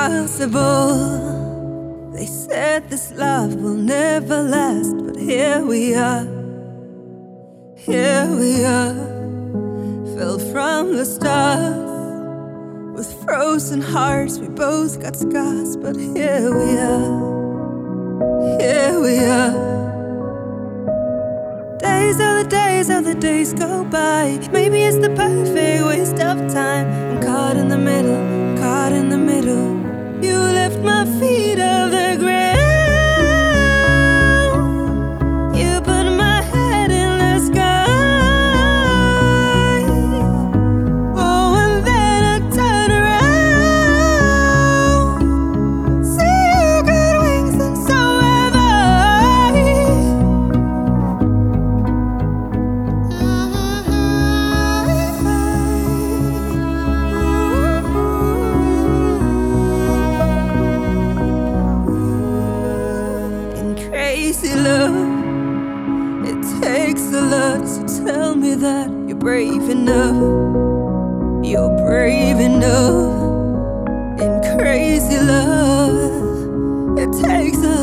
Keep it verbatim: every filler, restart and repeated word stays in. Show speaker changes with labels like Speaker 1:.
Speaker 1: impossible. They said this love will never last, but here we are, here we are. Fell from the stars with frozen hearts, we both got scars, but here we are, here we are. Days are the days, are the days go by. Maybe it's the perfect waste of time. I'm caught in the middle, caught in the middle. You left my feet off the ground. You put my head in the sky. Oh, and then I turn around. See, you got wings and so have I. Crazy love, it takes a lot, so tell me that you're brave enough. You're brave enough. In crazy love, it takes a